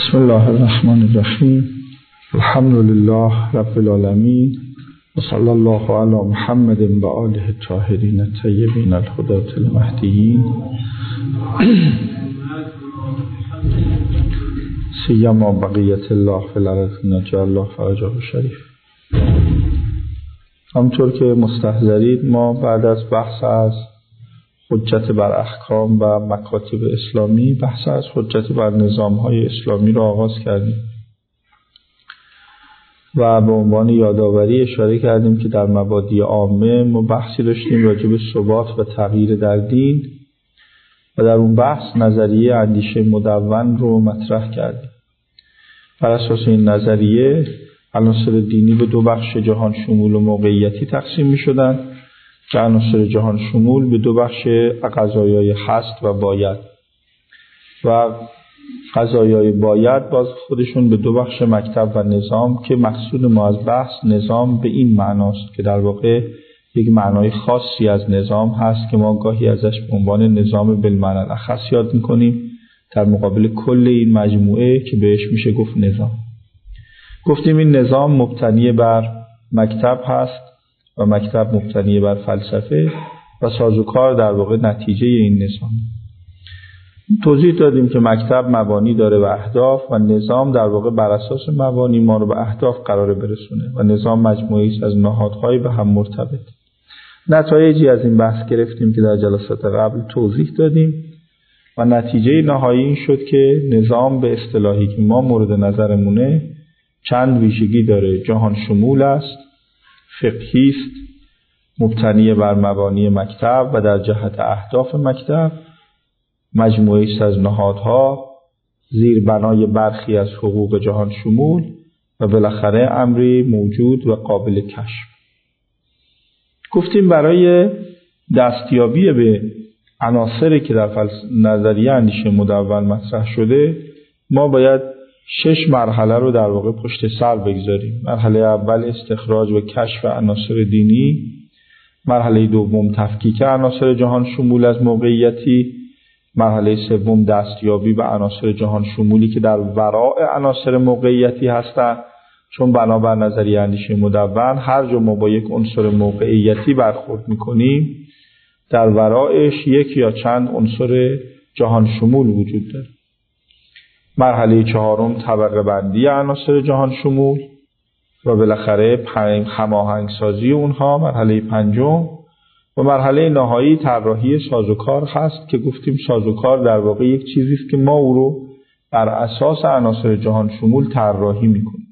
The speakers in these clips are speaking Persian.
بسم الله الرحمن الرحیم. الحمد لله رب العالمین و صلی الله علی محمد و آله الطاهرین الطیبین الهداة المهدیین سیما بقیت الله فی الارض نجعل الله فرجه شریف. همطور که مستحضرید ما بعد از بحث از حجت بر احکام و مکاتب اسلامی بحث از حجت بر نظام‌های اسلامی را آغاز کردیم و به عنوان یادآوری اشاره کردیم که در مبادی عامه ما بحثی داشتیم راجع به ثبات و تغییر در دین و در اون بحث نظریه اندیشه مدون رو مطرح کردیم. بر اساس این نظریه عناصر دینی به دو بخش جهان شمول و موقعیتی تقسیم می شدن که عناصر جهان شمول به دو بخش قضایای هست و باید و قضایای باید باز خودشون به دو بخش مکتب و نظام که مقصود ما از بحث نظام به این معناست که در واقع یک معنای خاصی از نظام هست که ما گاهی ازش به عنوان نظام بالمعنی الاخص یاد میکنیم در مقابل کل این مجموعه که بهش میشه گفت نظام. گفتیم این نظام مبتنی بر مکتب هست و مکتب مبتنی بر فلسفه و سازوکار در واقع نتیجه این نظام. توضیح دادیم که مکتب مبانی داره و اهداف و نظام در واقع بر اساس مبانی ما رو به اهداف قراره برسونه و نظام مجموعه‌ای است از نهادهای به هم مرتبط. نتایجی از این بحث گرفتیم که در جلسات قبل توضیح دادیم و نتیجه نهایی این شد که نظام به اصطلاحی که ما مورد نظرمونه چند ویژگی داره. جهان شمول است، فقهی است، مبتنی بر مبانی مکتب و در جهت اهداف مکتب، مجموعه‌ای است از نهادها، زیربنای برخی از حقوق جهان شمول و بالاخره امری موجود و قابل کشف. گفتیم برای دستیابی به عناصری که در نظریه اندیشه مدون مطرح شده ما باید 6 مرحله رو در واقع پشت سر بگذاریم. مرحله اول استخراج و کشف عناصر دینی، مرحله دوم تفکیک عناصر جهان شمول از موقعیتی، مرحله سوم دستیابی به عناصر جهان شمولی که در وراء عناصر موقعیتی هستند، چون بنابر نظریه اندیشه مدون هر جا ما با یک عنصر موقعیتی برخورد می‌کنیم در ورایش یک یا چند عنصر جهان شمول وجود داره. مرحله چهارم طبقه بندی عناصر جهان شمول و بالاخره هماهنگ سازی اونها، مرحله پنجم و مرحله نهایی طراحی سازوکار هست که گفتیم سازوکار در واقع یک چیزی است که ما او رو بر اساس عناصر جهان شمول طراحی میکنیم.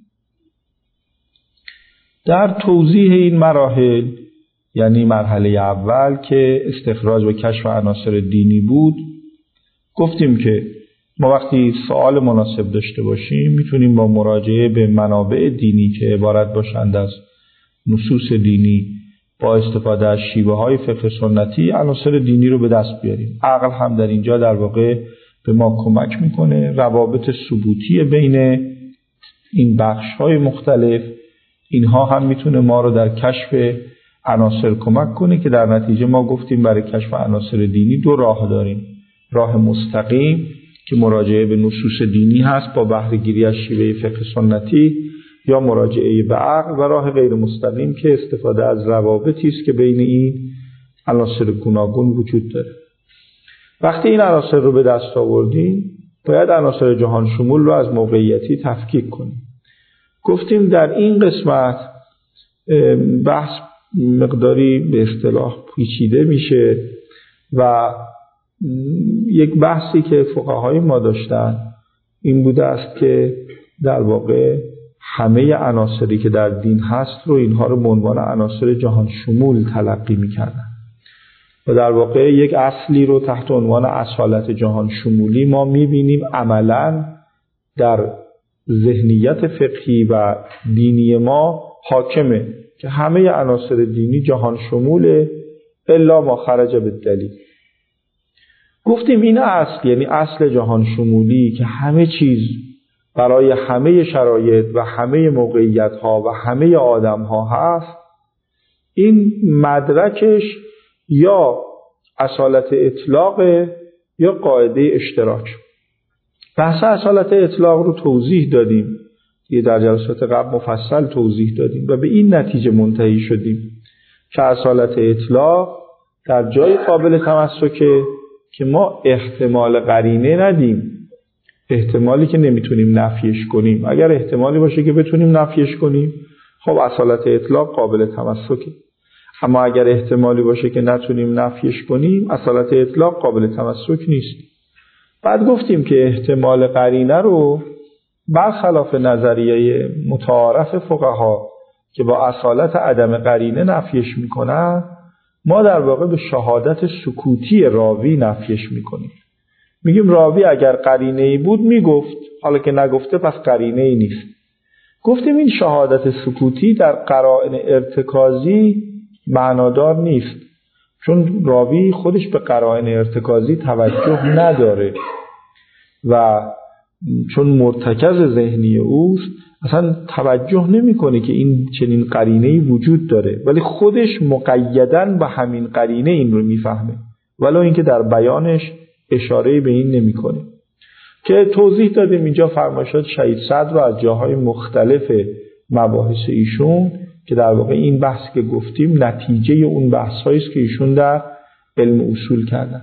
در توضیح این مراحل یعنی مرحله اول که استخراج و کشف عناصر دینی بود گفتیم که ما وقتی سوال مناسب داشته باشیم میتونیم با مراجعه به منابع دینی که عبارت باشند از نصوص دینی با استفاده از شیوه‌های فقه سنتی عناصر دینی رو به دست بیاریم. عقل هم در اینجا در واقع به ما کمک میکنه. روابط ثبوتی بین این بخش‌های مختلف اینها هم میتونه ما رو در کشف عناصر کمک کنه که در نتیجه ما گفتیم برای کشف عناصر دینی دو راه داریم. راه مستقیم که مراجعه به نصوص دینی هست با بهره گیری از شیوه فقه سنتی یا مراجعه به عقل، و راه غیر مستقیم که استفاده از روابطی است که بین این عناصر گوناگون وجود داره. وقتی این عناصر رو به دست آوردیم باید عناصر جهان شمول رو از موقعیتی تفکیک کنیم. گفتیم در این قسمت بحث مقداری به اصطلاح پیچیده میشه و یک بحثی که فقهای ما داشتن این بوده است که در واقع همه عناصری که در دین هست رو اینها رو به عنوان عناصر جهان شمول تلقی می‌کردن و در واقع یک اصلی رو تحت عنوان اصالت جهان شمولی ما می‌بینیم عملاً در ذهنیت فقهی و دینی ما حاکمه که همه عناصر دینی جهان شموله الا ما خرج بالدلیل. گفتیم این اصل یعنی اصل جهان شمولی که همه چیز برای همه شرایط و همه موقعیت ها و همه آدم ها هست، این مدرکش یا اصالت اطلاق یا قاعده اشتراک. بحث اصالت اطلاق رو توضیح دادیم، یه در جلسات قبل مفصل توضیح دادیم و به این نتیجه منتهی شدیم که اصالت اطلاق در جای قابل تمسکه که ما احتمال قرینه ندیم، احتمالی که نمیتونیم نفیش کنیم. اگر احتمالی باشه که بتونیم نفیش کنیم، خب اصالت اطلاق قابل تمسکه. اما اگر احتمالی باشه که نتونیم نفیش کنیم، اصالت اطلاق قابل تمسک نیست. بعد گفتیم که احتمال قرینه رو برخلاف نظریه متعارف فقها که با اصالت عدم قرینه نفیش میکنن، ما در واقع به شهادت سکوتی راوی نفیش میکنیم. میگیم راوی اگر قرینه‌ای بود میگفت، حالا که نگفته پس قرینه‌ای نیست. گفتیم این شهادت سکوتی در قرائن ارتکازی معنادار نیست، چون راوی خودش به قرائن ارتکازی توجه نداره و چون مرتکز ذهنی اوست اصلا توجه نمی‌کنه که این چنین قرینه‌ای وجود داره، ولی خودش مقیداً به همین قرینه این رو میفهمه، ولو اینکه در بیانش اشاره به این نمی‌کنه. که توضیح دادیم اینجا فرمایشات شهید صدر رو از جاهای مختلف مباحث ایشون که در واقع این بحث که گفتیم نتیجه اون بحث‌هایی است که ایشون در علم اصول کردن.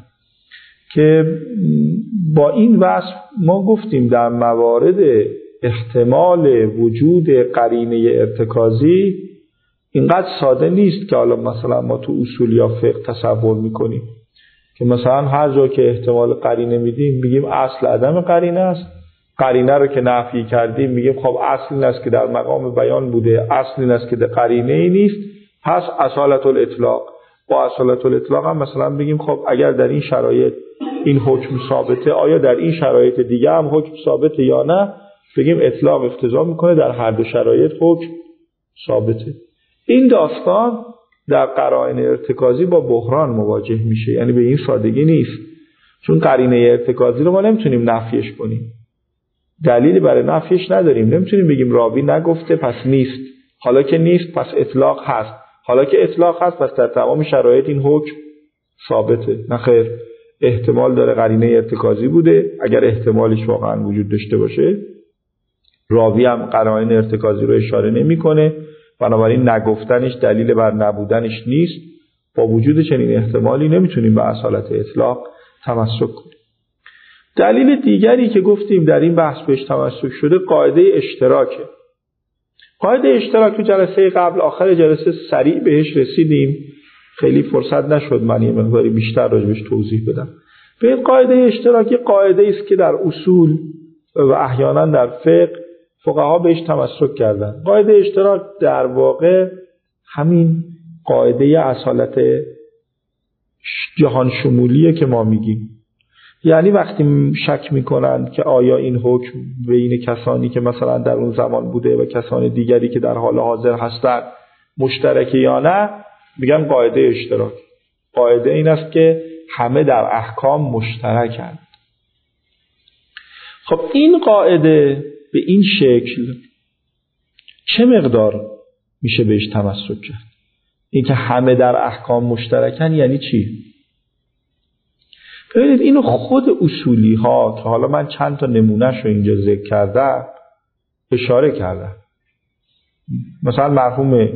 که با این وصف ما گفتیم در موارد احتمال وجود قرینه ارتکازی اینقدر ساده نیست که حالا مثلا ما تو اصول یا فقه تصور میکنیم که مثلا هر جا که احتمال قرینه میدیم میگیم اصل عدم قرینه است، قرینه رو که نفی کردیم میگیم خب اصل این است که در مقام بیان بوده، اصل این است که در قرینه ای نیست، پس اصالت الاطلاق. با اصالت الاطلاق هم مثلا بگیم خب اگر در این شرایط این حکم ثابته، آیا در این شرایط دیگه هم حکم ثابته یا نه؟ بگیم اطلاق اقتضا میکنه در هر دو شرایط حکم ثابته. این داستان در قرائن ارتکازی با بحران مواجه میشه، یعنی به این سادگی نیست، چون قرینه ارتکازی رو ما نمیتونیم نفیش کنیم، دلیلی برای نفیش نداریم، نمیتونیم بگیم راوی نگفته پس نیست، حالا که نیست پس اطلاق هست، حالا که اطلاق هست پس در تمام شرایط این حکم ثابته. نه خیر، احتمال داره قرینه ارتکازی بوده، اگر احتمالش واقعا وجود داشته باشه راوی هم قرائن ارتکازی رو اشاره نمیکنه، بنابراین نگفتنش دلیل بر نبودنش نیست. با وجود چنین احتمالی نمیتونیم به اصالت اطلاق تمسک کنیم. دلیل دیگری که گفتیم در این بحث بهش تمسک شده قاعده اشتراکه. قاعده اشتراک تو جلسه قبل آخر جلسه سریع بهش رسیدیم، خیلی فرصت نشد من یه مقداری بیشتر راجبش توضیح بدم. به این قاعده اشتراکی قاعده است که در اصول و احیانا در فقه فقها بهش تمسک کردن. قاعده اشتراک در واقع همین قاعده اصالت جهان شمولیه که ما میگیم. یعنی وقتی شک میکنن که آیا این حکم بین کسانی که مثلا در اون زمان بوده و کسان دیگری که در حال حاضر هستن مشترکه یا نه، میگن قاعده اشتراک. قاعده این است که همه در احکام مشترکند. خب این قاعده به این شکل چه مقدار میشه بهش تمسک کرد؟ این که همه در احکام مشترکن یعنی چی؟ ببینید اینو خود اصولی ها که حالا من چند تا نمونهش رو اینجا ذکر کردم اشاره کردم. مثلا مرحوم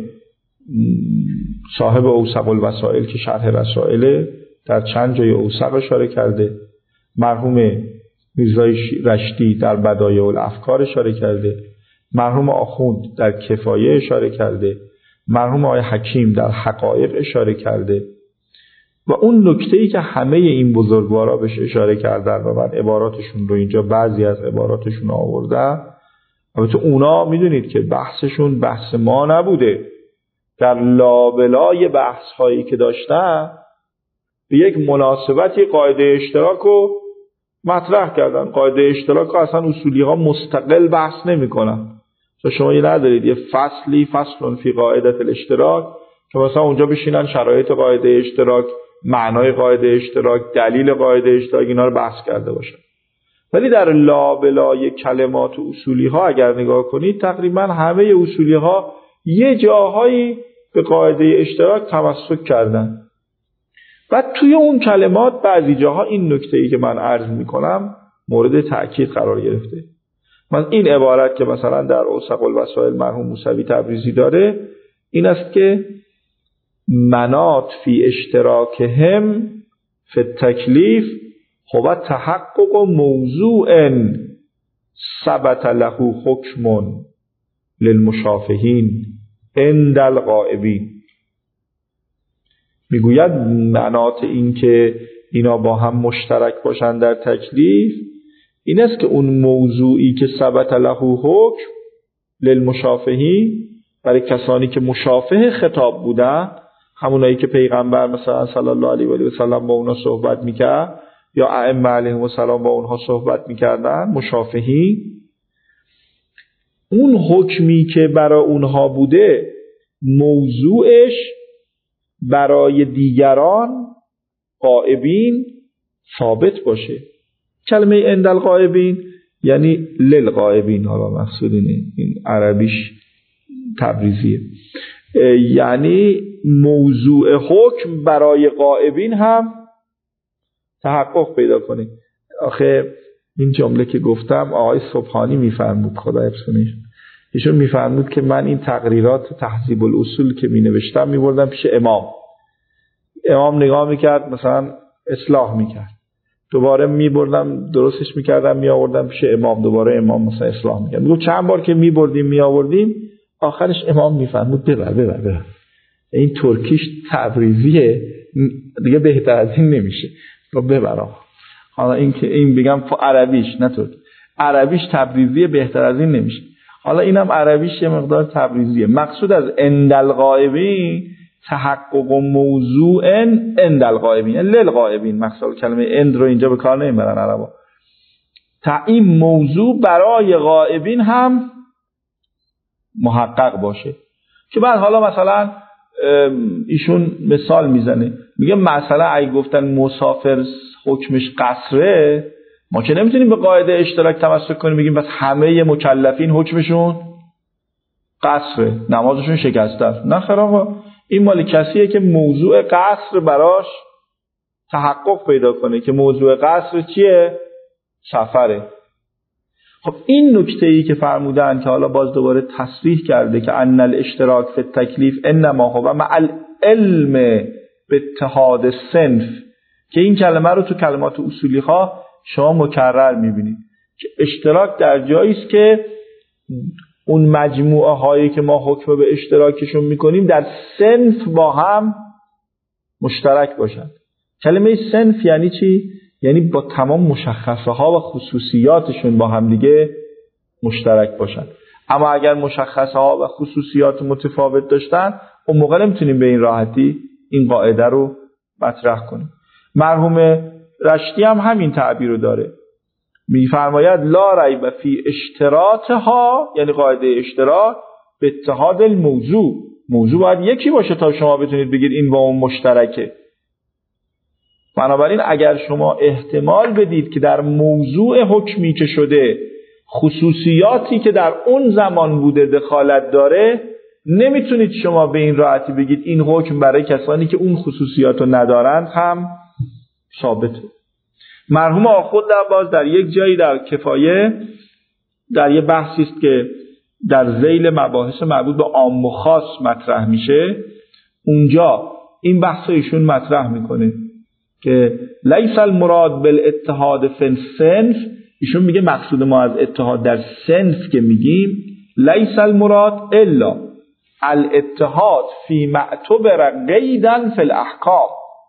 صاحب اوسق الوسائل که شرح رسائل در چند جای اوسق اشاره کرده، مرحوم میرزای رشتی در بدایع الافکار اشاره کرده، مرحوم آخوند در کفایه اشاره کرده، مرحوم آقای حکیم در حقایق اشاره کرده و اون نکته‌ای که همه این بزرگوارا بهش اشاره کردن و من عباراتشون رو اینجا بعضی از عباراتشون آوردم. البته اونا میدونید که بحثشون بحث ما نبوده، در لابلای بحث هایی که داشتن به یک مناسبتی قاعده اشتراک رو مطرح کردن. قاعده اشتراک رو اصلا اصولی ها مستقل بحث نمی کنن. شما یه ندارید یه فصلی فصل فی قاعدت الاشتراک که مثلا اونجا بشینن شرایط قاعده اشتراک، معنای قاعده اشتراک، دلیل قاعده اشتراک اینا رو بحث کرده باشن. ولی در لابلای کلمات و اصولی ها اگر نگاه کنید تقریبا همه اصولی ها یه جاهایی به قاعده اشتراک تمسک کردن. و توی اون کلمات بعضی جاها این نکته‌ای که من عرض میکنم مورد تأکید قرار گرفته. من این عبارت که مثلا در اوسق الوسائل مرحوم موسوی تبریزی داره این است که مناط فی اشتراکهم فی التکلیف هو تحقق موضوع ثبت له حکم للمشافهین عند الغائبین. میگوید مناط این که اینا با هم مشترک باشن در تکلیف این است که اون موضوعی که ثبت له حکم للمشافهین برای کسانی که مشافه خطاب بودن، همونایی که پیغمبر مثلا صلی الله علیه و سلم با اونا صحبت میکرد یا ائمه علیهم السلام با اونها صحبت میکردن، مشافهین، اون حکمی که برای اونها بوده موضوعش برای دیگران غائبین ثابت باشه. کلمه عند الغائبین یعنی للغائبین، حالا مقصود اینه، این عربیش تبریزیه، یعنی موضوع حکم برای غائبین هم تحقق پیدا کنه. آخه این جمله که گفتم آقای سبحانی میفرمود، خدا حفظش، ایشون میفرمود که من این تقریرات تهذیب الاصول که می نوشتم می بردم پیش امام نگاه میکرد، مثلا اصلاح میکرد، دوباره می بردم درستش میکردم می آوردم پیش امام، دوباره امام مثلا اصلاح میکرد. میگم چند بار که می بردیم می آوردیم آخرش امام میفرمود ببر. این ترکیش تبریزیه دیگه، بهتر از این نمیشه، ببر. حالا این که این بگم عربیش، نه ترکی، عربیش تبریزیه، بهتر از این نمیشه. حالا اینم عربیش یه مقدار تبریزیه. مقصود از عند الغائبین تحقق موضوع عند الغائبین، للغائبین. مقصود کلمه عند رو اینجا به کار نمیبرن عربا. این موضوع برای غائبین هم محقق باشه. که بعد حالا مثلا ایشون مثال میزنه، میگه مثلا اگه گفتن مسافر حکمش قصره، ما که نمیتونیم به قاعده اشتراک تمسک کنیم بگیم بس همه مکلفین حکمشون قصره، نمازشون شکسته است. نه خیر آقا، این مال کسیه که موضوع قصر براش تحقق پیدا کنه، که موضوع قصر چیه؟ سفره. خب این نکته‌ای که فرمودن که حالا باز دوباره تصریح کرده که ان الاشتراک فی التکلیف انما هو مع العلم به اتحاد الصنف، که این کلمه رو تو کلمات اصولی ها شما مکرر میبینید که اشتراک در جایی است که اون مجموعه هایی که ما حکم به اشتراکشون میکنیم در صنف با هم مشترک باشن. کلمه صنف یعنی چی؟ یعنی با تمام مشخصه ها و خصوصیاتشون با هم دیگه مشترک باشن. اما اگر مشخصه ها و خصوصیات متفاوت داشتن، اون موقع نمیتونیم به این راحتی این قاعده رو مطرح کنیم. مرحوم رشدی هم همین تعبیر رو داره، میفرماید لا ریب فی اشتراطها، یعنی قاعده اشتراک به اتحاد الموضوع. موضوع باید یکی باشه تا شما بتونید بگید این با اون مشترکه. بنابراین اگر شما احتمال بدید که در موضوع حکمی که شده خصوصیاتی که در اون زمان بوده دخالت داره، نمیتونید شما به این راحتی بگید این حکم برای کسانی که اون خصوصیات رو ندارند هم ثابته. مرحوم آخوند باز در یک جایی در کفایه در یک بحثی است که در ذیل مباحث مربوط به عام و خاص مطرح میشه، اونجا این بحث ایشون مطرح میکنه که لیس المراد بالاتحاد فی الصنف. ایشون میگه مقصود ما از اتحاد در صنف که میگیم لیس المراد الا الاتحاد فی معتبر قیدا فی الاحکام.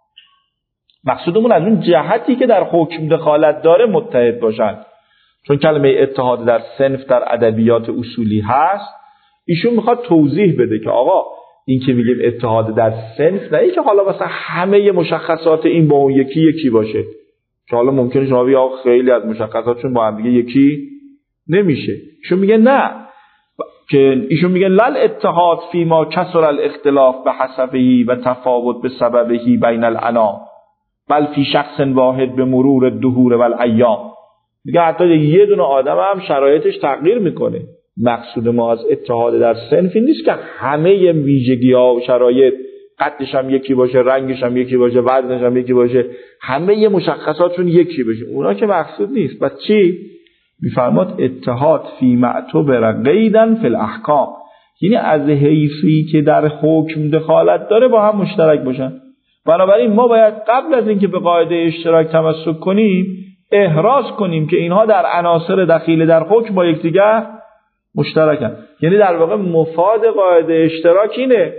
مقصودمون از اون جهتی که در حکم دخالت داره متحد باشن. چون کلمه اتحاد در صنف در ادبیات اصولی هست، ایشون میخواد توضیح بده که آقا این که میگیم اتحاد در صنف، نه ای که حالا مثلا همه مشخصات این با اون یکی باشه، که حالا ممکنه شما بگید خیلی از مشخصاتشون با هم دیگه یکی نمیشه. ایشون میگه نه، که ایشون میگه لل اتحاد فی ما کسر الاختلاف به حسبه و تفاوت به سببه بین الانام بل فی شخص واحد به مرور الدهور و الایام. میگه حتی یه دونه آدم هم شرایطش تغییر میکنه. مقصود ما از اتحاد در صنف این نیست که همه ویژگی‌ها و شرایط قدش هم یکی باشه، رنگش هم یکی باشه، وزنش هم یکی باشه، همه یه مشخصاتشون یکی باشه. اونا که مقصود نیست. بس چی؟ میفرماد اتحاد فی معتبر قیدن فی الاحکام، یعنی از حیثی که در حکم دخالت داره با هم مشترک باشن. بنابراین ما باید قبل از اینکه به قاعده اشتراک تمسک کنیم احراز کنیم که اینها در عناصر دخیل در حکم با یکدیگر مشترکن. یعنی در واقع مفاد قاعده اشتراک اینه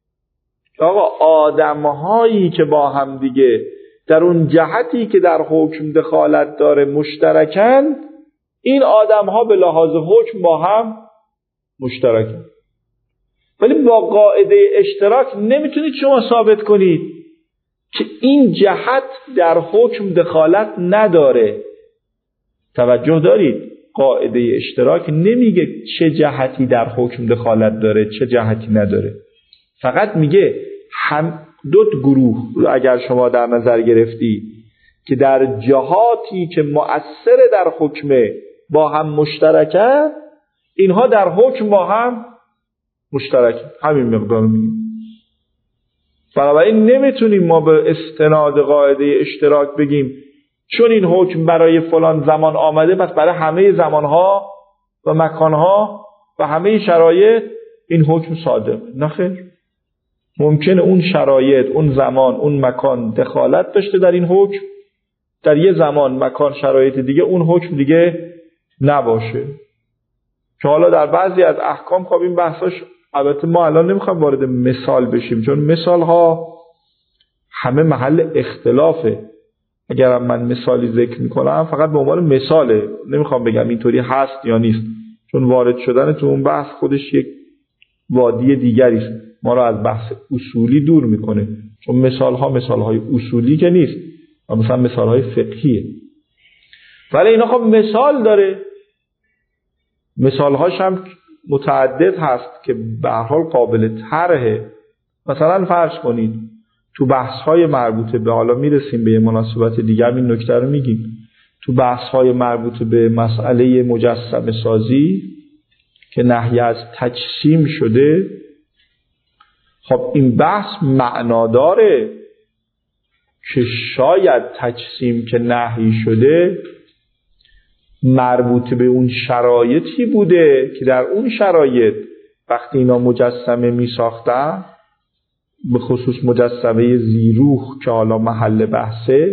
آقا آدم‌هایی که با هم دیگه در اون جهتی که در حکم دخالت داره مشترکن، این آدم‌ها به لحاظ حکم با هم مشترکن. ولی با قاعده اشتراک نمیتونید شما ثابت کنید که این جهت در حکم دخالت نداره. توجه دارید؟ قاعده اشتراک نمیگه چه جهتی در حکم دخالت داره چه جهتی نداره، فقط میگه هم دو گروه رو اگر شما در نظر گرفتی که در جهاتی که مؤثر در حکمه با هم مشترکن، اینها در حکم با هم مشترکن. همین مقدار میگیم. بنابراین نمیتونیم ما به استناد قاعده اشتراک بگیم چون این حکم برای فلان زمان آمده پس برای همه زمانها و مکانها و همه شرایط این حکم صادق. نه خیر، ممکنه اون شرایط، اون زمان، اون مکان دخالت داشته در این حکم، در یه زمان، مکان، شرایط دیگه اون حکم دیگه نباشه. که حالا در بعضی از احکام خب این بحثاش، البته ما الان نمیخوام وارد مثال بشیم چون مثال ها همه محل اختلافه. اگرم من مثالی ذکر میکنم فقط به عنوان مثاله، نمیخوام بگم اینطوری هست یا نیست، چون وارد شدن تو اون بحث خودش یک وادی دیگریست، ما رو از بحث اصولی دور میکنه. چون مثال های اصولی که نیست، مثلا مثال های فقهیه. ولی اینا خب مثال داره، مثال هاش هم متعدد هست که به هر حال قابل طرحه. مثلا فرض کنید تو بحث های مربوطه به، حالا میرسیم به یه مناسبت دیگه این نکته رو میگیم، تو بحث های مربوطه به مسئله مجسمه سازی که نهی از تجسیم شده، خب این بحث معنا داره که شاید تجسیم که نهی شده مربوط به اون شرایطی بوده که در اون شرایط وقتی اینا مجسمه می ساختن، به خصوص مجسمه ذی‌روح که حالا محل بحثه،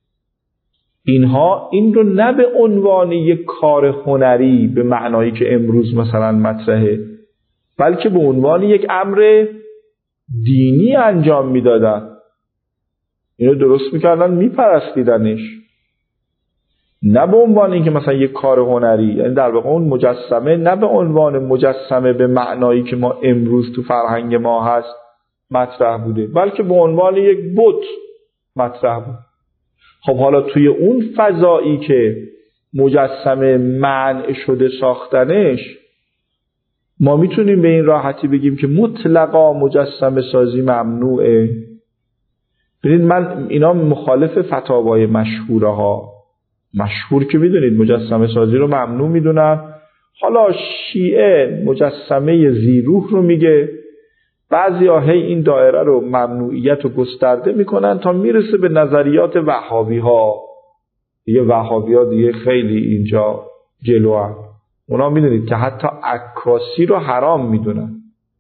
اینها این رو نه به عنوان یک کار هنری به معنایی که امروز مثلا مطرحه، بلکه به عنوان یک امر دینی انجام میدادن. اینو درست میکردن، میپرستیدنش، نه به عنوان اینکه مثلا یک کار هنری. یعنی در واقع اون مجسمه نه به عنوان مجسمه به معنایی که ما امروز تو فرهنگ ما هست مطرح بوده، بلکه به عنوان یک بت مطرح بود. خب حالا توی اون فضایی که مجسمه منع شده ساختنش، ما میتونیم به این راحتی بگیم که مطلقا مجسمه سازی ممنوعه. ببینید من اینا مخالف فتاوای مشهوره ها، مشهور که میدونید مجسمه سازی رو ممنوع میدونن. حالا شیعه مجسمه ذی‌روح رو میگه، بعضی ها هی این دایره رو ممنوعیت رو گسترده میکنن تا میرسه به نظریات وهابی ها. دیگه وهابی ها دیگه خیلی اینجا جلو هم. اونا میدونید که حتی عکاسی رو حرام میدونن.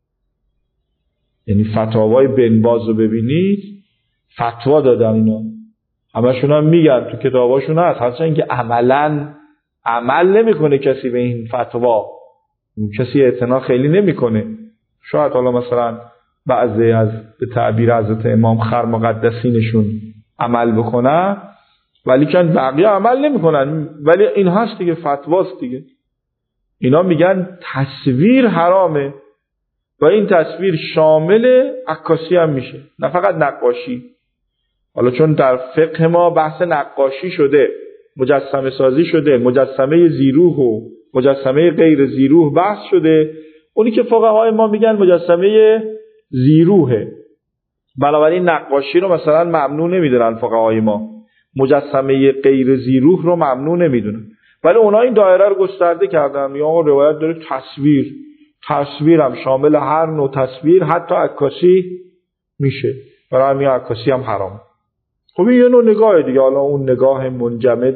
یعنی فتاوای بن باز رو ببینید، فتوا دادن اینا، همشون هم میگن تو کتاباشون هست، حتی اینکه عمل نمیکنه کسی به این فتوا، کسی اعتنا خیلی نمیکنه. شاید حالا مثلا بعضی از به تعبیر حضرت امام خر مقدسینشون عمل بکنن، ولی که بقیه عمل نمیکنن. ولی این هست دیگه، فتواست دیگه. اینا میگن تصویر حرامه و این تصویر شامل عکاسی هم میشه، نه فقط نقاشی. حالا چون در فقه ما بحث نقاشی شده، مجسمه سازی شده، مجسمه ذی‌روح و مجسمه غیر ذی‌روح بحث شده، اونی که فقهای ما میگن مجسمه ذی‌روحه، بنابراین نقاشی رو مثلا ممنوع نمیدونن فقهای ما، مجسمه غیر ذی‌روح رو ممنوع نمیدونن. ولی اونا این دایره رو گسترده کردن، یا روایت داره تصویر هم شامل هر نوع تصویر، حتی عکاسی میشه، برای همین عکاسی هم حرام. خب این یه نوع نگاه دیگه. حالا اون نگاه منجمد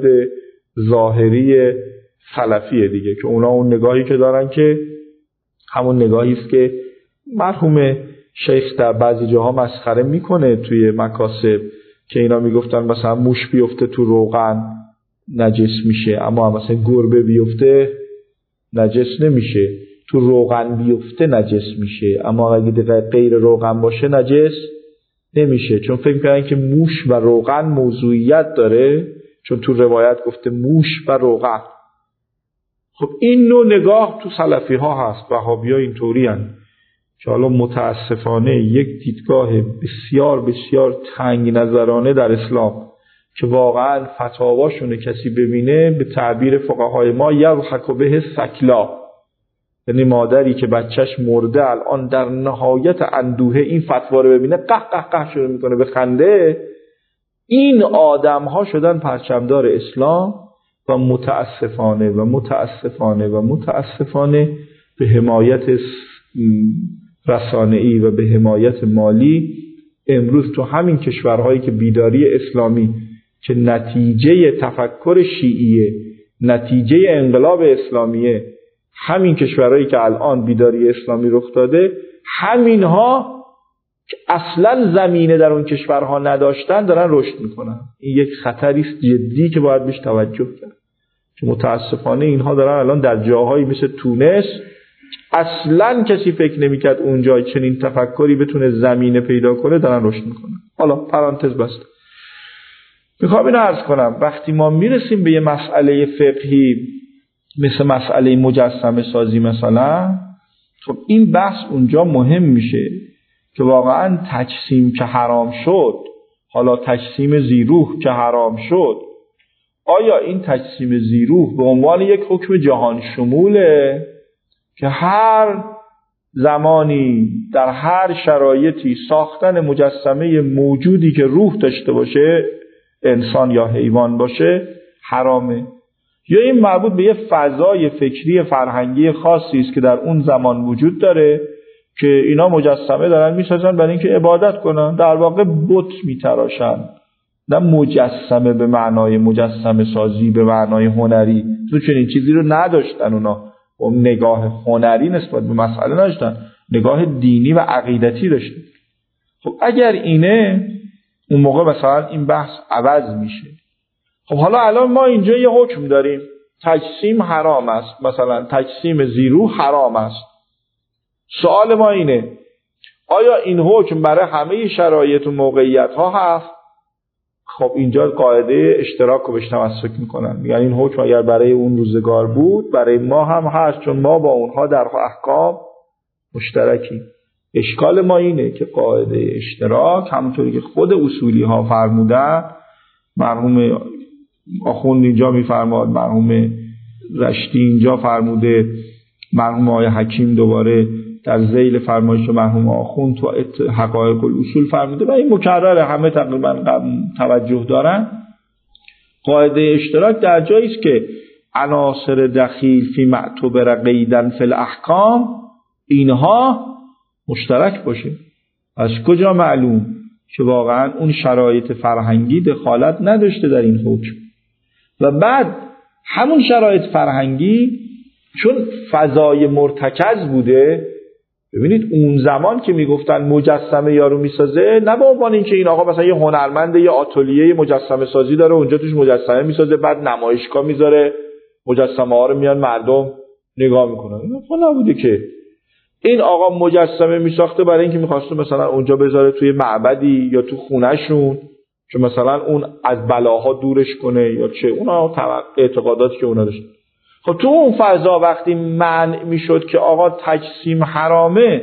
ظاهری سلفیه دیگه، که اونا اون نگاهی که دارن که همون نگاهی است که مرحوم شیخ در بعضی جاها مسخره میکنه توی مکاسب، که اینا میگفتن مثلا موش بیفته تو روغن نجس میشه، اما مثلا گربه بیفته نجس نمیشه، تو روغن بیفته نجس میشه، اما اگه غیر روغن باشه نجس نمیشه، چون فکر میکنن که موش و روغن موضوعیت داره، چون تو روایت گفته موش و روغن. خب این نوع نگاه تو سلفی ها هست، وهابی ها اینطوری هست، که حالا متاسفانه یک دیدگاه بسیار بسیار تنگ نظرانه در اسلام، که واقعا فتاواشونه کسی ببینه به تعبیر فقهای ما یضحک به سکلا، یعنی مادری که بچهش مرده الان در نهایت اندوه این فتوا رو ببینه قه قه قه شروع میکنه به خنده. این آدم ها شدن پرچمدار اسلام و متاسفانه و متاسفانه و متاسفانه به حمایت رسانه‌ای و به حمایت مالی امروز تو همین کشورهایی که بیداری اسلامی که نتیجه تفکر شیعیه، نتیجه انقلاب اسلامیه، همین کشورهایی که الان بیداری اسلامی رخ داده، همینها که اصلا زمینه در اون کشورها نداشتن دارن رشد میکنن. این یک خطری است جدی که باید بهش توجه کرد، که متاسفانه اینها دارن الان در جاهایی مثل تونس، اصلا کسی فکر نمیکرد اونجا چنین تفکری بتونه زمینه پیدا کنه، دارن رشد میکنن. حالا پرانتز بسته. میخوام اینو عرض کنم، وقتی ما میرسیم به یه مسئله فقهی مثل مسئله مجسمه سازی مثلا، خب این بحث اونجا مهم میشه که واقعا تجسیم که حرام شد، حالا تجسیم ذی‌روح که حرام شد، آیا این تجسیم ذی‌روح به عنوان یک حکم جهان شموله که هر زمانی در هر شرایطی ساختن مجسمه موجودی که روح داشته باشه، انسان یا حیوان باشه، حرامه، یا این مربوط به یه فضای فکری فرهنگی خاصی است که در اون زمان وجود داره که اینا مجسمه دارن میسازن برای اینکه عبادت کنن، در واقع بت میتراشن، نه مجسمه به معنای مجسمه سازی به معنای هنری. تو چنین چیزی رو نداشتن اونا، اون نگاه هنری نسبت به مسئله نداشتن، نگاه دینی و عقیدتی داشتن. خب اگر اینه، اون موقع مثلا این بحث عوض میشه. خب حالا الان ما اینجا یه حکم داریم، تجسیم حرام است، مثلا تجسیم ذی‌روح حرام است. سوال ما اینه، آیا این حکم برای همه شرایط و موقعیت ها هست؟ خب اینجا قاعده اشتراک رو بهش تمسک میکنن، میگن این حکم اگر برای اون روزگار بود برای ما هم هست، چون ما با اونها در احکام مشترکیم. اشکال ما اینه که قاعده اشتراک همونطوری که خود اصولی ها فرمودن، مرحوم آخوند اینجا میفرماد، مرحوم رشتی اینجا فرموده، مرحوم آقای حکیم دوباره در ذیل فرمایش مرحوم آخوند تو حقایق الاصول فرموده و این مکرره، همه تقریبا توجه دارن. قاعده اشتراک در جایی است که عناصر دخیل فی معتبر قیدن فی الاحکام اینها مشترک باشه. از کجا معلوم که واقعا اون شرایط فرهنگی دخالت نداشته در این حکم؟ و بعد همون شرایط فرهنگی چون فضای مرتکز بوده، ببینید اون زمان که میگفتن مجسمه یارو میسازه، نه به عنوان اینکه این آقا مثلا یه هنرمند یه آتلیه مجسمه سازی داره اونجا توش مجسمه میسازه بعد نمایشگاه میذاره مجسمه ها رو میان مردم نگاه میکنن، نه نبوده که. این آقا مجسمه میساخته برای اینکه میخواسته مثلا اونجا بذاره توی معبدی یا تو خونهشون که مثلا اون از بلاها دورش کنه یا چه، اونا اعتقاداتی که اونا داشتن. خب تو اون فضا وقتی منع میشد که آقا تجسیم حرامه،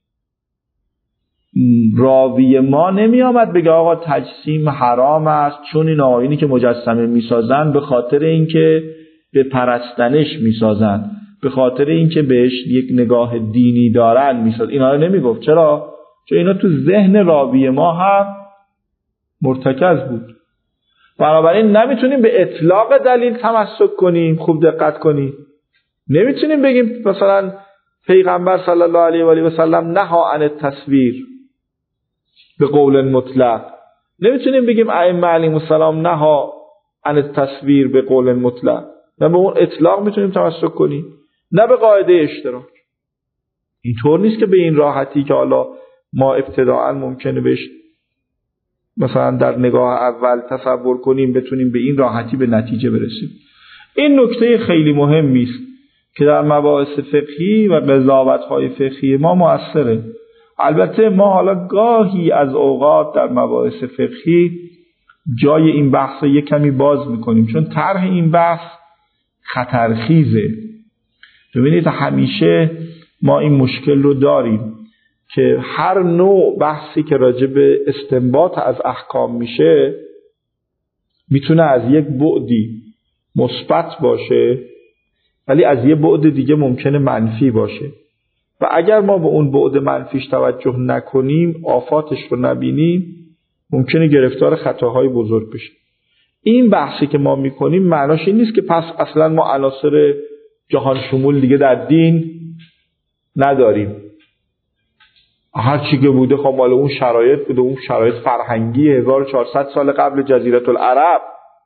راوی ما نمی آمد بگه آقا تجسیم حرام است چون این آقایونی که مجسمه میسازن به خاطر اینکه به پرستنش میسازن، به خاطر اینکه بهش یک نگاه دینی دارن میسازن. اینا رو نمیگفت. چرا؟ چون اینا تو ذهن راوی ما هم مرتکز بود. بنابراین نمیتونیم به اطلاق دلیل تمسک کنیم. خوب دقت کنید، نمیتونیم بگیم مثلا پیغمبر صلی الله علیه و آله و سلم نهی عن التصویر، به قول مطلق. نمیتونیم بگیم ائمه علیهم السلام نها عن التصویر به قول مطلق، نه به اون اطلاق میتونیم تمسک کنیم، نه به قاعده اشتراک. اینطور نیست که به این راحتی که حالا ما ابتداعا ممکنه بهش مثلا در نگاه اول تصور کنیم بتونیم به این راحتی به نتیجه برسیم. این نکته خیلی مهمی است که در مباحث فقهی و قضاوت‌های فقهی ما مؤثره. البته ما حالا گاهی از اوقات در مباحث فقهی جای این بحث رو یک کمی باز میکنیم، چون طرح این بحث خطرخیزه. ببینید همیشه ما این مشکل رو داریم که هر نوع بحثی که راجع به استنباط از احکام میشه میتونه از یک بعدی مثبت باشه ولی از یک بعد دیگه ممکنه منفی باشه و اگر ما به اون بعد منفیش توجه نکنیم، آفاتش رو نبینیم، ممکنه گرفتار خطاهای بزرگ بشیم. این بحثی که ما میکنیم معناش این نیست که پس اصلا ما عناصر جهان شمول دیگه در دین نداریم. هر چی که بوده خب مال اون شرایط بوده، اون شرایط فرهنگی 1400 سال قبل جزیره العرب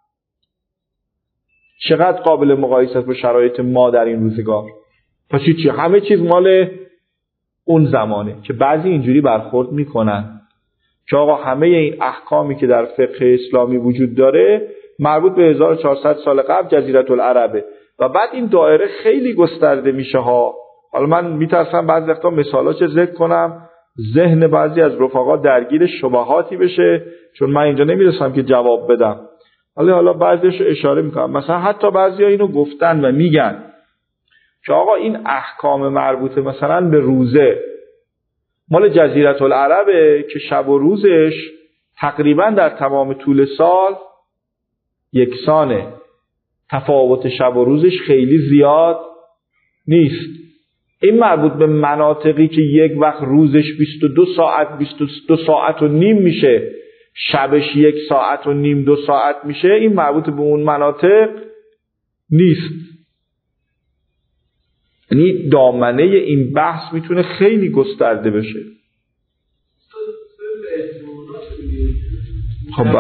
چقدر قابل مقایسه است با شرایط ما در این روزگار. پس چی همه چیز مال اون زمانه که بعضی اینجوری برخورد میکنن که آقا همه این احکامی که در فقه اسلامی وجود داره مربوط به 1400 سال قبل جزیره العربه و بعد این دایره خیلی گسترده میشه ها. حالا من میترسم بعضی وقتا مثالاشو ذکر کنم ذهن بعضی از رفقا درگیر شبهاتی بشه، چون من اینجا نمیرسم که جواب بدم. حالا بعضیشو اشاره میکنم. مثلا حتی بعضیا اینو گفتن و میگن که آقا این احکام مربوطه مثلا به روزه مال جزیره العربه که شب و روزش تقریبا در تمام طول سال یکسانه، تفاوت شب و روزش خیلی زیاد نیست. این مربوط به مناطقی که یک وقت روزش 22 ساعت 22 ساعت و نیم میشه، شبش 1 ساعت و نیم 2 ساعت میشه، این مربوط به اون مناطق نیست. یعنی دامنه این بحث میتونه خیلی گسترده بشه. خب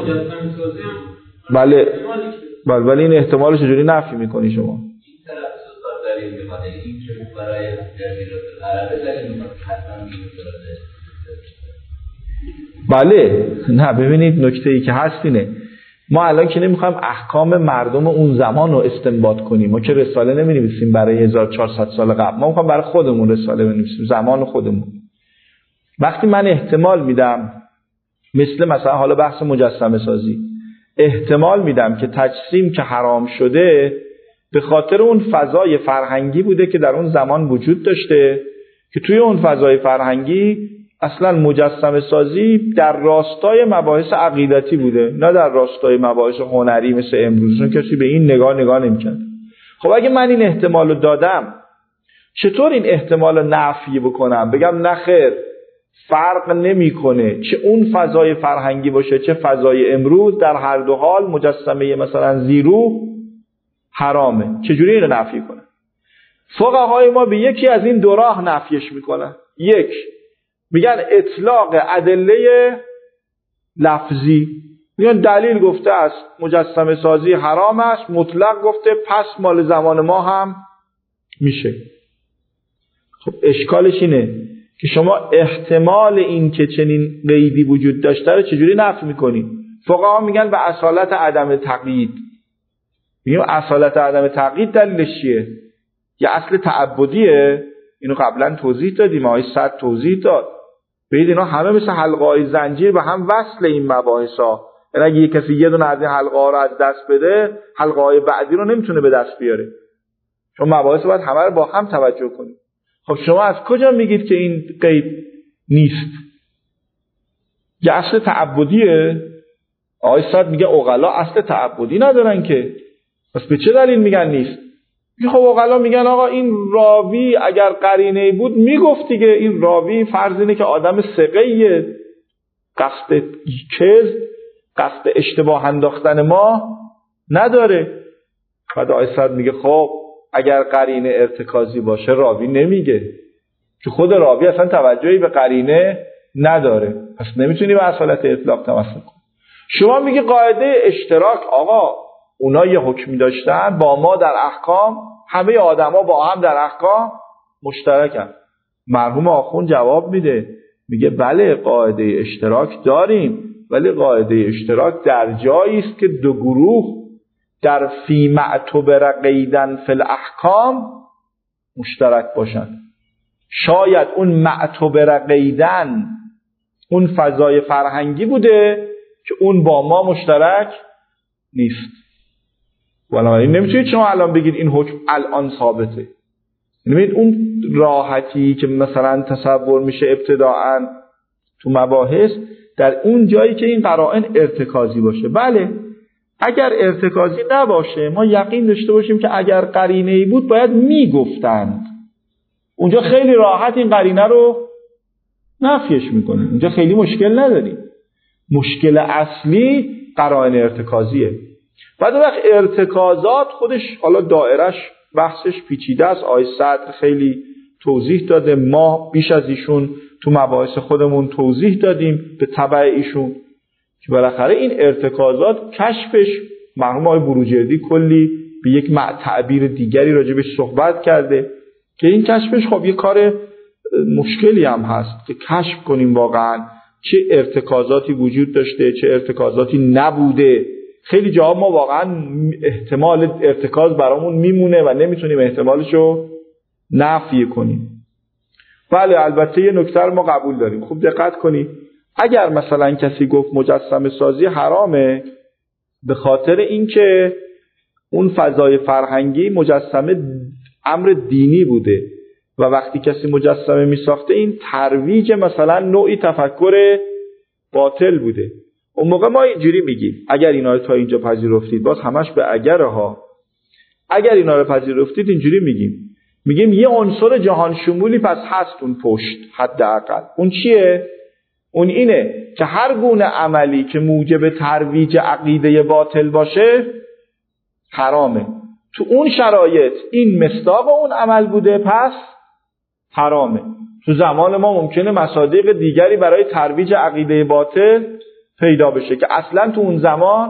بله ولی این احتمالش چجوری نفی میکنی شما؟ بله نه ببینید نکته ای که هست اینه ما الان که نمیخوایم احکام مردم اون زمان رو استنباط کنیم. ما که رساله نمی‌نویسیم برای 1400 سال قبل، ما میخوایم برای خودمون رساله بنویسیم، زمان خودمون. وقتی من احتمال میدم مثلا حالا بحث مجسمه سازی، احتمال میدم که تجسیم که حرام شده به خاطر اون فضای فرهنگی بوده که در اون زمان وجود داشته که توی اون فضای فرهنگی اصلا مجسمه سازی در راستای مباحث عقیدتی بوده، نه در راستای مباحث هنری مثل امروز، چون کسی به این نگاه نمی‌کرد. خب اگه من این احتمال رو دادم، چطور این احتمال رو نفی بکنم؟ بگم نخیر فرق نمی‌کنه چه اون فضای فرهنگی باشه چه فضای امروز، در هر دو حال مجسمه مثلا زیروح حرامه. چجوری اینو نفی کنم؟ فقهای ما به یکی از این دو راه نفیش میکنن. یک، میگن اطلاق ادله لفظی، میگن دلیل گفته است مجسمه سازی حرام است، مطلق گفته پس مال زمان ما هم میشه. خب اشکالش اینه که شما احتمال این که چنین قیدی وجود داشته رو چجوری نفی میکنی؟ فقها میگن به اصالت عدم تقیید. میگم اصالت عدم تقیید دلیلش چیه؟ یه اصل تعبدیه، اینو قبلا توضیح دادیم، آقای صد توضیح داد. ببینید اینا همه مثل حلقه‌های زنجیر به هم وصل این مباحثا. یعنی اگه یک کسی یه دونه از این حلقه‌ها رو از دست بده، حلقه‌های بعدی رو نمیتونه به دست بیاره. چون مباحث باید همه رو با هم توجه کنید. خب شما از کجا میگید که این قید نیست؟ یه اصل تعبدیه. آقای صد میگه عقلا اصل تعبدی ندارن که، پس به چه دلیل میگن نیست؟ خب عقلا میگن آقا این راوی اگر قرینه‌ای بود میگفت دیگه، این راوی فرض اینه که آدم ثقه‌ایه، قصد کذب قصد اشتباه انداختن ما نداره. بعد آقای صد میگه خب اگر قرینه ارتکازی باشه راوی نمیگه، که خود راوی اصلا توجهی به قرینه نداره. پس نمیتونی به حالت اطلاق تمسک کنی. شما میگی قاعده اشتراک، آقا اونا یه حکمی داشتن با ما در احکام، همه آدما با هم در احکام مشترکن. مرحوم آخوند جواب میده، میگه بله قاعده اشتراک داریم، ولی قاعده اشتراک در جایی است که دو گروه در فی معتبر قیدن فی الاحکام مشترک باشن. شاید اون معتبر قیدن اون فضای فرهنگی بوده که اون با ما مشترک نیست. بنابراین نمیتونید شما الان بگید این حکم الان ثابته. نمیدونید اون راحتی که مثلا تصور میشه ابتداعاً تو مباحث در اون جایی که این قرائن ارتکازی باشه. بله اگر ارتکازی نباشه ما یقین داشته باشیم که اگر قرینه‌ای بود باید میگفتند، اونجا خیلی راحت این قرینه رو نفیش میکنیم، اونجا خیلی مشکل نداریم. مشکل اصلی قرائن ارتکازیه. بعد وقت ارتکازات خودش حالا دایرش بحثش پیچیده است. آیه صدر خیلی توضیح داده، ما بیش از ایشون تو مباحث خودمون توضیح دادیم به تبع ایشون که بالاخره این ارتکازات کشفش، مرحوم آقای بروجردی کلی به یک تعبیر دیگری راجبش صحبت کرده که این کشفش خب یه کار مشکلی هم هست که کشف کنیم واقعا چه ارتکازاتی وجود داشته چه ارتکازاتی نبوده. خیلی جاها ما واقعا احتمال ارتکاز برامون میمونه و نمیتونیم احتمالشو نفی کنیم. بله البته یه نکته رو ما قبول داریم، خوب دقت کنید. اگر مثلا کسی گفت مجسمه سازی حرامه به خاطر اینکه اون فضای فرهنگی مجسمه امر دینی بوده و وقتی کسی مجسمه می ساخته این ترویج مثلا نوعی تفکر باطل بوده، اون موقع ما اینجوری میگیم اگر اینا رو تا اینجا پذیرفتید، باز همش به اگر ها، اگر اینا رو پذیرفتید اینجوری میگیم یه عنصر جهان شمولی پس هست اون پشت حداقل. اون چیه؟ اون اینه که هر گونه عملی که موجب ترویج عقیده باطل باشه حرامه. تو اون شرایط این مصداق اون عمل بوده پس حرامه. تو زمان ما ممکنه مصادیق دیگری برای ترویج عقیده باطل پیدا بشه که اصلا تو اون زمان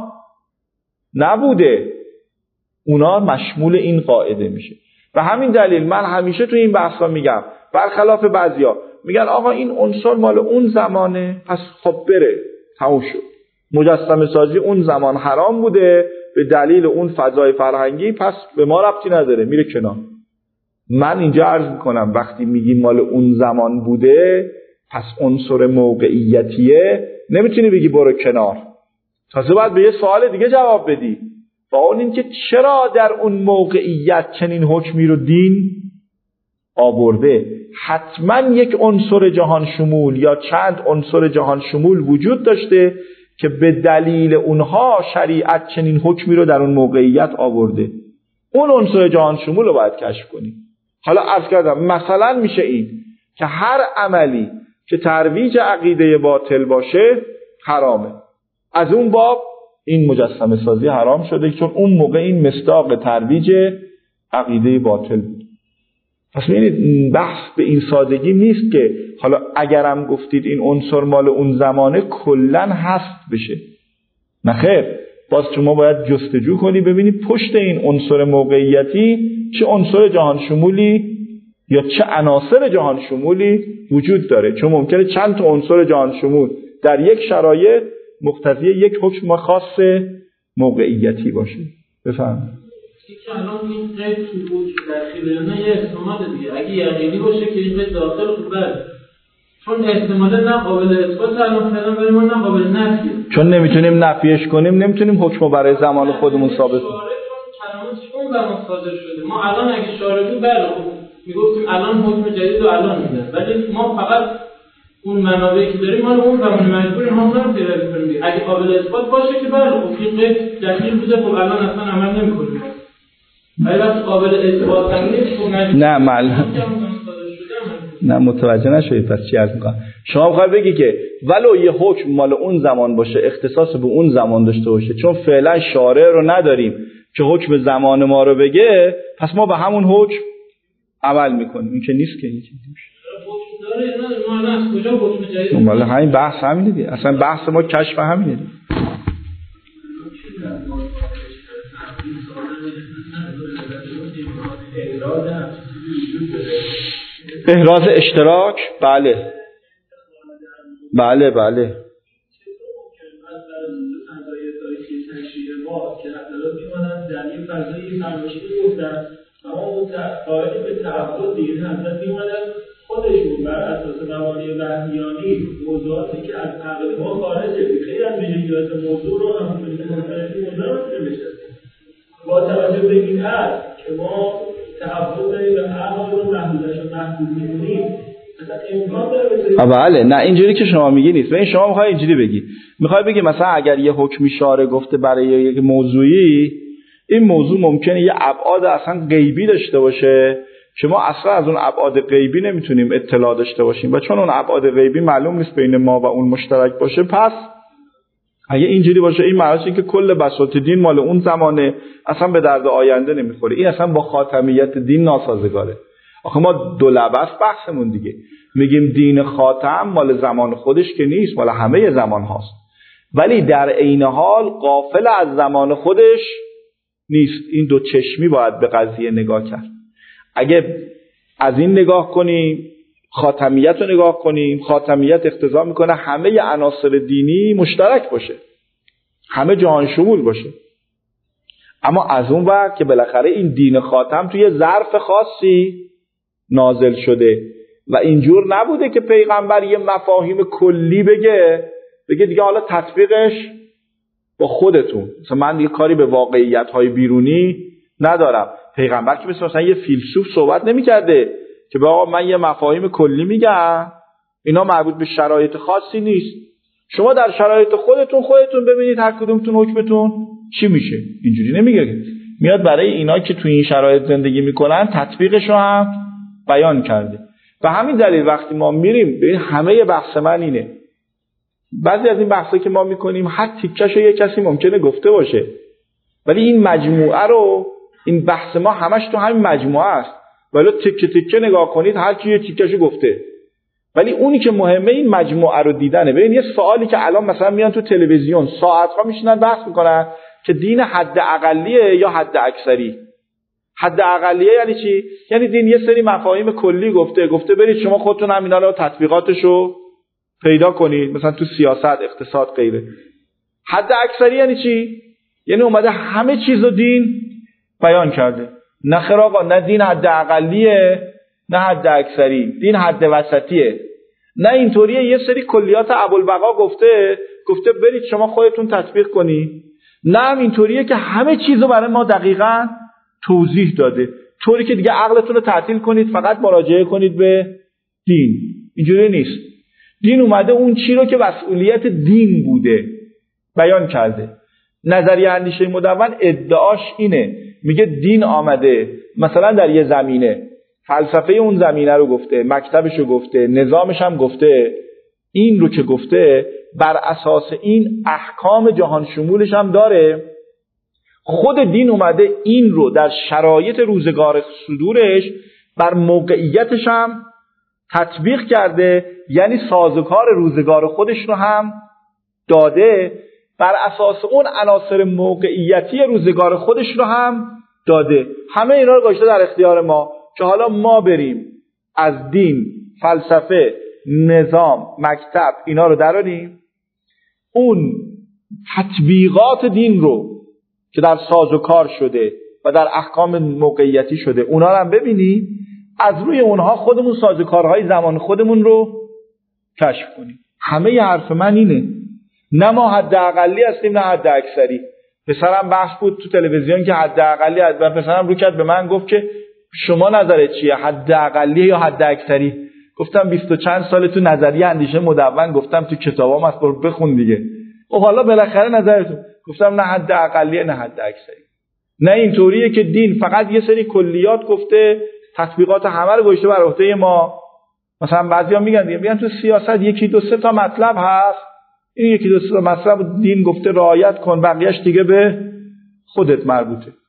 نبوده، اونا مشمول این قاعده میشه. و همین دلیل من همیشه تو این بحثا میگم، برخلاف بعضیا میگن آقا این عنصر مال اون زمانه پس خب بره تموم شد، مجسمه سازی اون زمان حرام بوده به دلیل اون فضای فرهنگی پس به ما ربطی نداره میره کنار. من اینجا عرض میکنم وقتی میگیم مال اون زمان بوده پس عنصر موقعیتیه، نمیتونی بگی برو کنار، تازه باید به یه سوال دیگه جواب بدی و اون این که چرا در اون موقعیت چنین حکمی رو دین آورده. حتما یک عنصر جهان شمول یا چند عنصر جهان شمول وجود داشته که به دلیل اونها شریعت چنین حکمی رو در اون موقعیت آورده. اون عنصر جهان شمول رو باید کشف کنیم. حالا عرض کردم مثلا میشه این که هر عملی که ترویج عقیده باطل باشه حرامه. از اون باب این مجسمه سازی حرام شده چون اون موقع این مصداق ترویج عقیده باطل بود. پس ببینید بحث به این سادگی نیست که حالا اگرم گفتید این عنصر مال اون زمانه کلن هست بشه. نه خیر، باز شما باید جستجو کنی ببینید پشت این عنصر موقعیتی چه عنصر جهان شمولی یا چه عناصر جهان شمولی وجود داره، چون ممکنه چند تا عنصر جهان شمول در یک شرایط مقتضی یک حکم خاص موقعیتی باشه. بفهمید که الان این قید تو بود داخل نه یه احتمال دیگه اگه یقینی باشه که این قید داخل خوبه، چون احتمال نه قابل اثبات الان فعلا برای ما نه قابل نفیه، چون نمیتونیم نفیش کنیم، نمیتونیم حکم برای زمان خودمون ثابت کنیم. کلماتش اون زمان صادر شده، ما الان اگه شارع بود بله میگفتیم الان حکم جدید رو الان میدن، ولی ما فقط اون منابعی که داریم مال اون زمان مجبوریم هم رو پیروی کنیم. اگه قابل اثبات باشه که بله خب این قید دقیق بوده، خب الان اصلا عمل نمی‌کنه. ولی وقتی قابل اثبات نیست خب نه متوجه نشوید. پس چی عرض می‌کنم؟ شما می‌خواید بگی که ولو یه حکم مال اون زمان باشه اختصاص به اون زمان داشته باشه، چون فعلا شارع رو نداریم که حکم زمان ما رو بگه، پس ما به همون حکم عمل می‌کنیم. این که نیست که هیچ چیزی میشه. ما الان از کجا حکم جدید؟ ولی همین بحث همینه دیگه. اصلا بحث ما کشف همینه دیگه. احراز اشتراک، بله بله بله. که اطلاعات میمانند در این فضای فرماشی گفتن اما اون قائل به تعبد دیگه حضرت میمانند خودشون بر اساس مبانی وحیانی موضوعاتی که از عقل ما خارجه خیلی از ویژگیات موضوع رو همونطوری که مختلفی موضوع رو نمیشتن با توجه به این هست که ما تعبد داریم و عقل رو محدودش و محدود میکنیم. بله نه اینجوری که شما میگی نیست. ببین شما میخوای اینجوری بگی، میخوای بگی مثلا اگر یه حکمی شارع گفته برای یک موضوعی، این موضوع ممکنه یه ابعاد اصلا غیبی داشته باشه که ما اصلا از اون ابعاد غیبی نمیتونیم اطلاع داشته باشیم و چون اون ابعاد غیبی معلوم نیست بین ما و اون مشترک باشه، پس اگه اینجوری باشه این معنیش که کل بساط دین مال اون زمانه، اصلا به درد آینده نمیخوره. این اصلا با خاتمیت دین ناسازگاره. آخه ما دو لبه بحثمون دیگه، میگیم دین خاتم مال زمان خودش که نیست، مال همه زمان هاست، ولی در عین حال غافل از زمان خودش نیست. این دو چشمی باید به قضیه نگاه کرد. اگه از این نگاه کنیم، خاتمیت رو نگاه کنیم، خاتمیت اقتضا میکنه همه عناصر دینی مشترک باشه، همه جهان شمول باشه. اما از اون وقت که بالاخره این دین خاتم توی ظرف خاصی نازل شده و اینجور نبوده که پیغمبر یه مفاهیم کلی بگه دیگه حالا تطبیقش با خودتون، مثلا من دیگه کاری به واقعیت‌های بیرونی ندارم. پیغمبر که مثلا یه فیلسوف صحبت نمی‌کرده که آقا من یه مفاهیم کلی میگم، اینا مربوط به شرایط خاصی نیست، شما در شرایط خودتون ببینید هر کدومتون حکمتون چی میشه. اینجوری نمیگه، میاد برای اینا که تو این شرایط زندگی میکنن تطبیقش رو هم بیان کرده. و همین دلیل وقتی ما میریم به همه بحث من اینه، بعضی از این بحثا که ما میکنیم هر تیکشو یه کسی ممکنه گفته باشه، ولی این مجموعه رو، این بحث ما همش تو همین مجموعه است، ولی تیکه تیکه نگاه کنید هر کی یه تیکشو گفته، ولی اونی که مهمه این مجموعه رو دیدنه. ببین یه سوالی که الان مثلا میان تو تلویزیون ساعت‌ها میشینن بحث میکنن که دین حد اقلیه یا حد اکثری. حد اقلیه یعنی چی؟ یعنی دین یه سری مفاهیم کلی گفته برید شما خودتون هم اینا رو تطبیقاتشو پیدا کنید، مثلا تو سیاست، اقتصاد، غیره. حد اکثری یعنی چی؟ یعنی اومده همه چیزو دین بیان کرده. نه خیر آقا، نه دین حد اقلیه نه حد اکثری، دین حد وسطیه. نه اینطوریه یه سری کلیات ابوالبقا گفته برید شما خودتون تطبیق کنید. نه اینطوریه که همه چیزو برای ما دقیقاً توضیح داده، طوری که دیگه عقلتون رو تعطیل کنید فقط مراجعه کنید به دین. اینجوری نیست. دین اومده اون چی رو که مسئولیت دین بوده بیان کرده. نظریه اندیشه مدون ادعاش اینه، میگه دین آمده مثلا در یه زمینه، فلسفه اون زمینه رو گفته، مکتبش رو گفته، نظامش هم گفته، این رو که گفته بر اساس این احکام جهان شمولش هم داره. خود دین اومده این رو در شرایط روزگار صدورش بر موقعیتش هم تطبیق کرده، یعنی سازوکار روزگار خودش رو هم داده، بر اساس اون عناصر موقعیتی روزگار خودش رو هم داده. همه اینا رو گذاشته در اختیار ما که حالا ما بریم از دین، فلسفه، نظام، مکتب اینا رو دراریم، اون تطبیقات دین رو که در سازوکار شده و در احکام موقعیتی شده اونا رو هم ببینیم، از روی اونها خودمون سازوکارهای زمان خودمون رو کشف کنیم. همه حرف من اینه، نه ما حد اقلی هستیم نه حد اکثری. پسرم بحث بود تو تلویزیون که حد اقلی هست و پسرم رو کرد به من گفت که شما نظرت چیه، حد اقلی یا حد اکثری؟ گفتم 20 و چند سال تو نظریه اندیشه مدون گفتم تو کتابام از بخون دیگه. خب حالا بالاخره نظرتون؟ گفتم نه حد اقلیه نه حد اکثری. نه اینطوریه که دین فقط یه سری کلیات گفته، تطبیقات همه رو گذاشته بر عهده ما. مثلا بعضیا میگن تو سیاست یکی دو سه تا مطلب هست، این یکی دو سه تا مطلب دین گفته رعایت کن، بقیه‌اش دیگه به خودت مربوطه.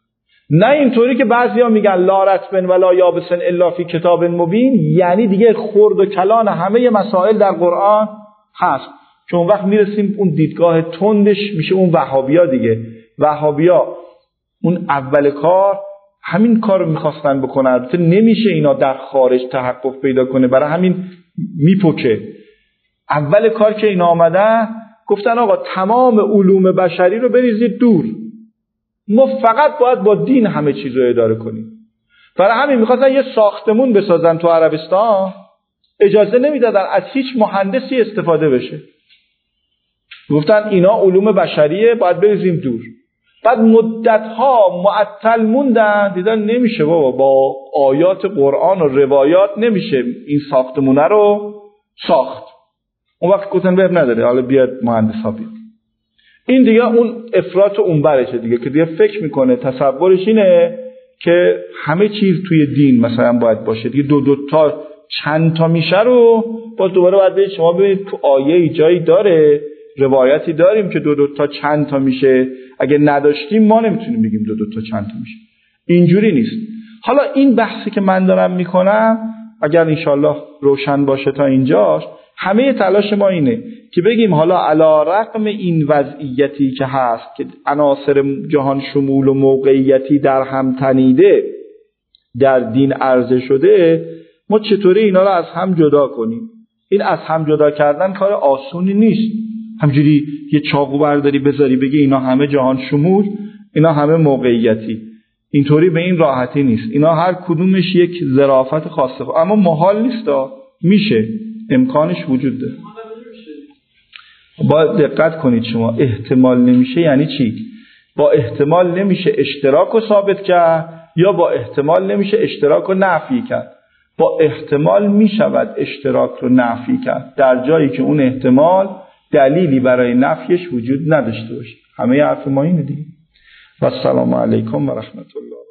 نه اینطوری که بعضیا میگن لا رطب ولا یابس الا فی کتاب مبین، یعنی دیگه خرد و کلان همه مسائل در قرآن هست. چون وقت میرسیم اون دیدگاه تندش میشه اون وهابیا دیگه. وهابیا اون اول کار همین کار رو میخواستن بکنن، البته نمیشه اینا در خارج تحقق پیدا کنه، برای همین میپکه. اول کار که اینا آمدن گفتن آقا تمام علوم بشری رو بریزید دور، ما فقط باید با دین همه چیز رو اداره کنیم. برای همین میخواستن یه ساختمون بسازن تو عربستان، اجازه نمیدادن از هیچ مهندسی استفاده بشه. گفتن اینا علوم بشریه، باید بریزیم دور. بعد مدتها معطل موندن، دیدن نمیشه بابا، با آیات قرآن و روایات نمیشه این ساختمونه رو ساخت. اون وقت گفتن بهر نداره، حالا بیاد مهندس ها بیاد. این دیگه اون افراط و اون برشه دیگه، که دیگه فکر میکنه تصورش اینه که همه چیز توی دین مثلا باید باشه دیگه، دو تا چند تا میشه رو باز دوباره باید برید شما ببینید تو آیه جایی داره، روایتی داریم که دو تا چند تا میشه، اگه نداشتیم ما نمیتونیم بگیم دو تا چند تا میشه. اینجوری نیست. حالا این بحثی که من دارم میکنم اگر انشالله روشن باشه تا اینجاش، همه تلاش ما اینه که بگیم حالا علی رغم این وضعیتی که هست که عناصر جهان شمول و موقعیتی در هم تنیده در دین عرضه شده، ما چطوری اینا رو از هم جدا کنیم. این از هم جدا کردن کار آسونی نیست. همجوری یه چاقو برداری بذاری بگی اینا همه جهان شمول، اینا همه موقعیتی، اینطوری به این راحتی نیست. اینا هر کدومش یک ظرافت خاصه، اما محال نیست، میشه، امکانش وجود داره. باید دقت کنید شما. احتمال نمیشه یعنی چی؟ با احتمال نمیشه اشتراک رو ثابت کرد یا با احتمال نمیشه اشتراک رو نفی کرد. با احتمال میشود اشتراک رو نفی کرد در جایی که اون احتمال دلیلی برای نفیش وجود نداشته باشه. همه حرف ما اینه دیگه. و السلام علیکم و رحمت الله.